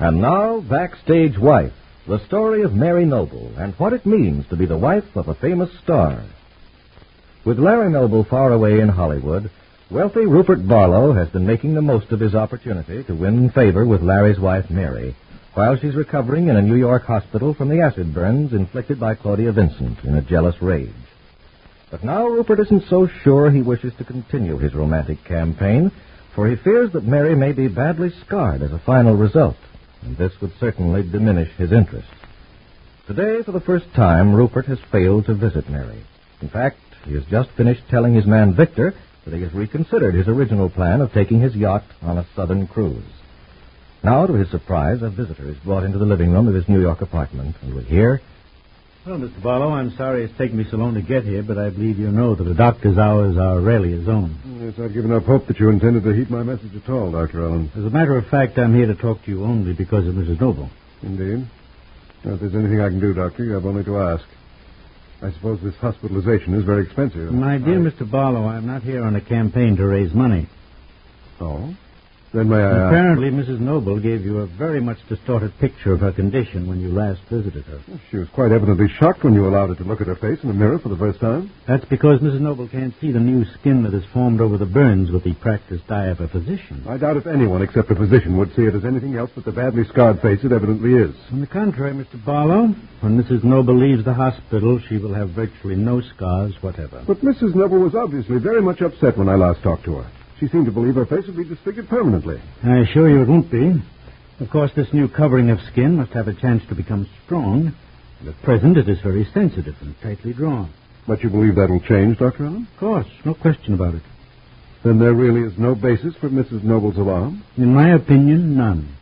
And now, Backstage Wife, the story of Mary Noble and what it means to be the wife of a famous star. With Larry Noble far away in Hollywood, wealthy Rupert Barlow has been making the most of his opportunity to win favor with Larry's wife, Mary, while she's recovering in a New York hospital from the acid burns inflicted by Claudia Vincent in a jealous rage. But now Rupert isn't so sure he wishes to continue his romantic campaign, for he fears that Mary may be badly scarred as a final result, and this would certainly diminish his interest. Today, for the first time, Rupert has failed to visit Mary. In fact, he has just finished telling his man Victor that he has reconsidered his original plan of taking his yacht on a southern cruise. Now, to his surprise, a visitor is brought into the living room of his New York apartment, and we hear... Well, Mr. Barlow, I'm sorry it's taken me so long to get here, but I believe you know that the doctor's hours are rarely his own. Yes, I'd given up hope that you intended to heed my message at all, Dr. Allen. As a matter of fact, I'm here to talk to you only because of Mrs. Noble. Indeed. Now, if there's anything I can do, Doctor, you have only to ask. I suppose this hospitalization is very expensive. My dear Mr. Barlow, I'm not here on a campaign to raise money. Oh? Then may I... Apparently, Mrs. Noble gave you a very much distorted picture of her condition when you last visited her. She was quite evidently shocked when you allowed her to look at her face in the mirror for the first time. That's because Mrs. Noble can't see the new skin that has formed over the burns with the practiced eye of a physician. I doubt if anyone except a physician would see it as anything else but the badly scarred face it evidently is. On the contrary, Mr. Barlow, when Mrs. Noble leaves the hospital, she will have virtually no scars whatever. But Mrs. Noble was obviously very much upset when I last talked to her. She seemed to believe her face would be disfigured permanently. I assure you it won't be. Of course, this new covering of skin must have a chance to become strong. And at present, it is very sensitive and tightly drawn. But you believe that'll change, Dr. Allen? Of course, no question about it. Then there really is no basis for Mrs. Noble's alarm? In my opinion, none.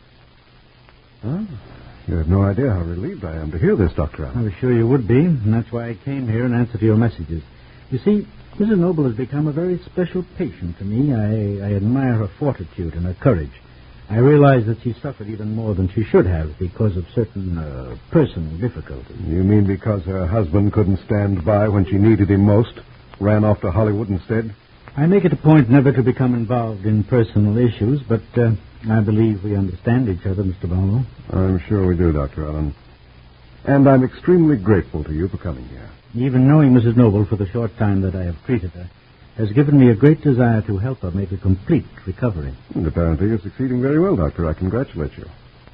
Oh, you have no idea how relieved I am to hear this, Dr. Allen. I was sure you would be, and that's why I came here in answer to your messages. You see, Mrs. Noble has become a very special patient to me. I admire her fortitude and her courage. I realize that she suffered even more than she should have because of certain personal difficulties. You mean because her husband couldn't stand by when she needed him most? Ran off to Hollywood instead? I make it a point never to become involved in personal issues, but I believe we understand each other, Mr. Barlow. I'm sure we do, Dr. Allen. And I'm extremely grateful to you for coming here. Even knowing Mrs. Noble for the short time that I have treated her has given me a great desire to help her make a complete recovery. And apparently you're succeeding very well, Doctor. I congratulate you.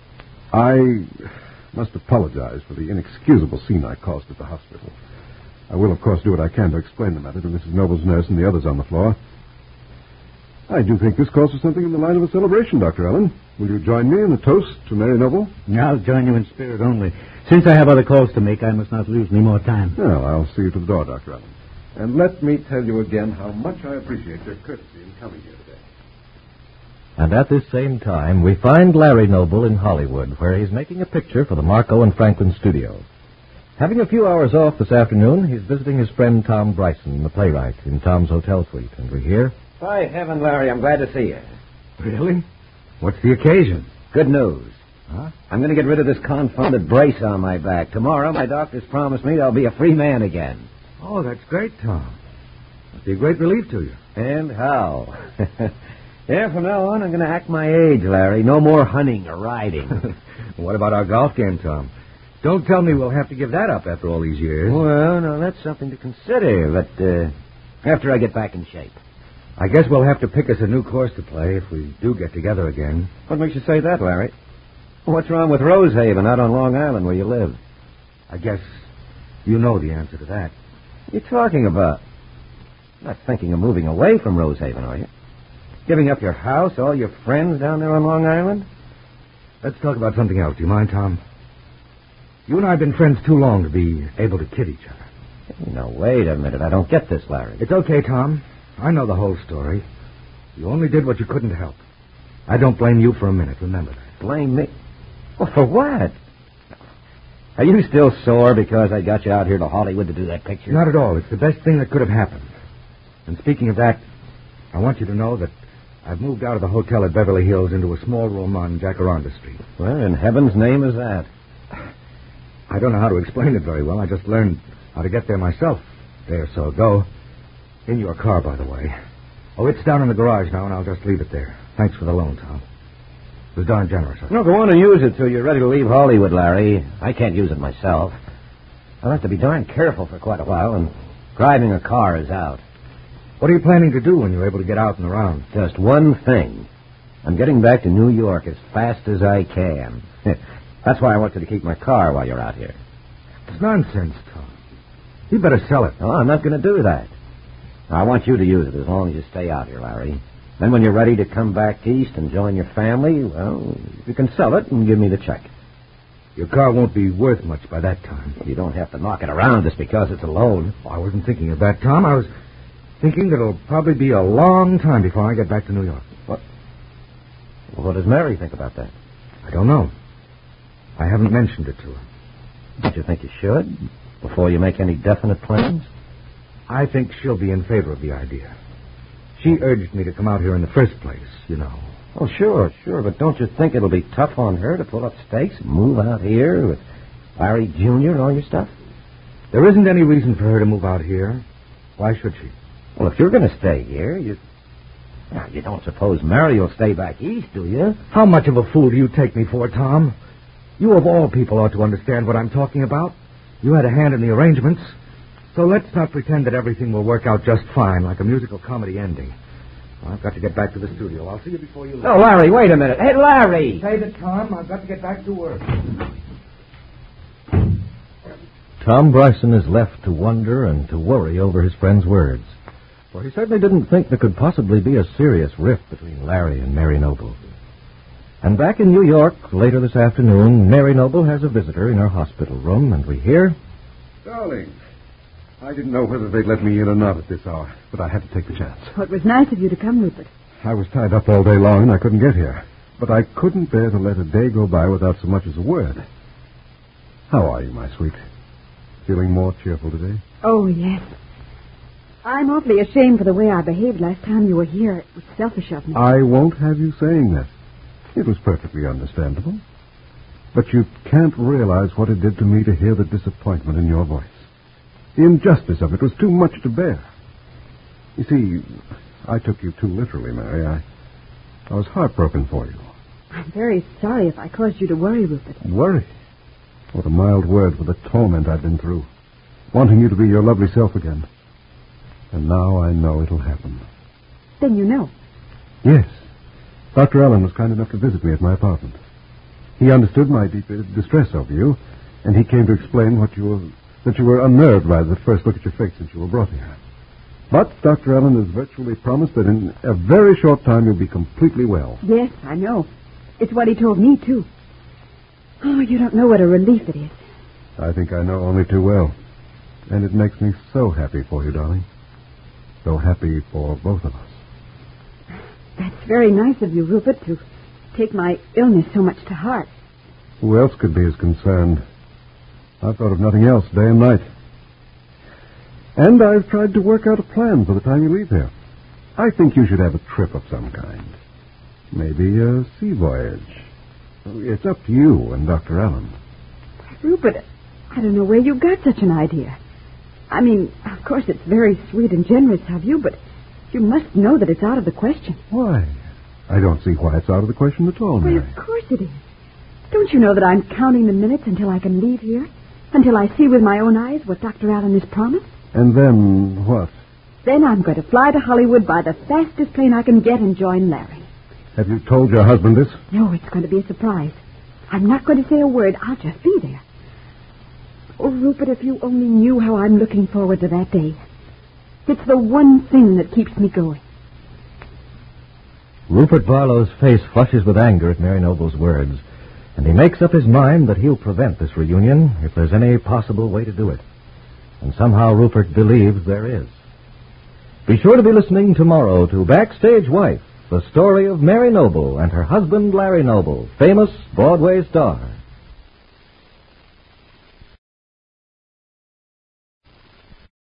I must apologize for the inexcusable scene I caused at the hospital. I will, of course, do what I can to explain the matter to Mrs. Noble's nurse and the others on the floor. I do think this calls for something in the line of a celebration, Dr. Allen. Will you join me in a toast to Mary Noble? I'll join you in spirit only. Since I have other calls to make, I must not lose any more time. Well, I'll see you to the door, Dr. Allen. And let me tell you again how much I appreciate your courtesy in coming here today. And at this same time, we find Larry Noble in Hollywood, where he's making a picture for the Marco and Franklin studio. Having a few hours off this afternoon, he's visiting his friend Tom Bryson, the playwright, in Tom's hotel suite. And we hear... By heaven, Larry, I'm glad to see you. Really? What's the occasion? Good news. Huh? I'm going to get rid of this confounded brace on my back. Tomorrow, my doctor's promised me I'll be a free man again. Oh, that's great, Tom. Must be a great relief to you. And how? Yeah, from now on, I'm going to act my age, Larry. No more hunting or riding. What about our golf game, Tom? Don't tell me we'll have to give that up after all these years. Well, no, that's something to consider, but after I get back in shape. I guess we'll have to pick us a new course to play if we do get together again. What makes you say that, Larry? What's wrong with Rosehaven out on Long Island where you live? I guess you know the answer to that. What are you talking about? You're not thinking of moving away from Rosehaven, are you? Giving up your house, all your friends down there on Long Island? Let's talk about something else. Do you mind, Tom? You and I have been friends too long to be able to kid each other. No, wait a minute. I don't get this, Larry. It's okay, Tom. I know the whole story. You only did what you couldn't help. I don't blame you for a minute, remember that. Blame me? Well, for what? Are you still sore because I got you out here to Hollywood to do that picture? Not at all. It's the best thing that could have happened. And speaking of that, I want you to know that I've moved out of the hotel at Beverly Hills into a small room on Jacaranda Street. Where in heaven's name is that? I don't know how to explain it very well. I just learned how to get there myself a day or so ago. In your car, by the way. Oh, it's down in the garage now, and I'll just leave it there. Thanks for the loan, Tom. It was darn generous. No, go on and use it till you're ready to leave Hollywood, Larry. I can't use it myself. I'll have to be darn careful for quite a while, and driving a car is out. What are you planning to do when you're able to get out and around? Just one thing. I'm getting back to New York as fast as I can. That's why I want you to keep my car while you're out here. It's nonsense, Tom. You better sell it. No, I'm not going to do that. I want you to use it as long as you stay out here, Larry. Then when you're ready to come back east and join your family, well, you can sell it and give me the check. Your car won't be worth much by that time. You don't have to knock it around just because it's a loan. Oh, I wasn't thinking of that, Tom. I was thinking that it'll probably be a long time before I get back to New York. What? Well, what does Mary think about that? I don't know. I haven't mentioned it to her. Don't you think you should, before you make any definite plans? I think she'll be in favor of the idea. She urged me to come out here in the first place, you know. Oh, sure, but don't you think it'll be tough on her to pull up stakes and move out here with Larry Jr. and all your stuff? There isn't any reason for her to move out here. Why should she? Well, if you're going to stay here, you don't suppose Mary will stay back east, do you? How much of a fool do you take me for, Tom? You of all people ought to understand what I'm talking about. You had a hand in the arrangements. So let's not pretend that everything will work out just fine, like a musical comedy ending. Well, I've got to get back to the studio. I'll see you before you leave. Oh, Larry, wait a minute. Hey, Larry! Save it, Tom. I've got to get back to work. Tom Bryson is left to wonder and to worry over his friend's words. For he certainly didn't think there could possibly be a serious rift between Larry and Mary Noble. And back in New York, later this afternoon, Mary Noble has a visitor in her hospital room, and we hear... Darling, I didn't know whether they'd let me in or not at this hour, but I had to take the chance. Oh, it was nice of you to come, Rupert. I was tied up all day long and I couldn't get here. But I couldn't bear to let a day go by without so much as a word. How are you, my sweet? Feeling more cheerful today? Oh, yes. I'm awfully ashamed for the way I behaved last time you were here. It was selfish of me. I won't have you saying that. It was perfectly understandable. But you can't realize what it did to me to hear the disappointment in your voice. The injustice of it was too much to bear. You see, I took you too literally, Mary. I was heartbroken for you. I'm very sorry if I caused you to worry, Rupert. Worry? What a mild word for the torment I've been through. Wanting you to be your lovely self again. And now I know it'll happen. Then you know. Yes. Dr. Allen was kind enough to visit me at my apartment. He understood my deep distress over you, and he came to explain that you were unnerved by the first look at your face since you were brought here. But Dr. Allen has virtually promised that in a very short time you'll be completely well. Yes, I know. It's what he told me, too. Oh, you don't know what a relief it is. I think I know only too well. And it makes me so happy for you, darling. So happy for both of us. That's very nice of you, Rupert, to take my illness so much to heart. Who else could be as concerned? I've thought of nothing else day and night. And I've tried to work out a plan for the time you leave here. I think you should have a trip of some kind. Maybe a sea voyage. It's up to you and Dr. Allen. Rupert, I don't know where you got such an idea. I mean, of course, it's very sweet and generous of you, but you must know that it's out of the question. Why? I don't see why it's out of the question at all, Mary. Well, of course it is. Don't you know that I'm counting the minutes until I can leave here? Until I see with my own eyes what Dr. Allen has promised? And then what? Then I'm going to fly to Hollywood by the fastest plane I can get and join Larry. Have you told your husband this? No, it's going to be a surprise. I'm not going to say a word. I'll just be there. Oh, Rupert, if you only knew how I'm looking forward to that day. It's the one thing that keeps me going. Rupert Barlow's face flushes with anger at Mary Noble's words, and he makes up his mind that he'll prevent this reunion if there's any possible way to do it. And somehow Rupert believes there is. Be sure to be listening tomorrow to Backstage Wife, the story of Mary Noble and her husband Larry Noble, famous Broadway star.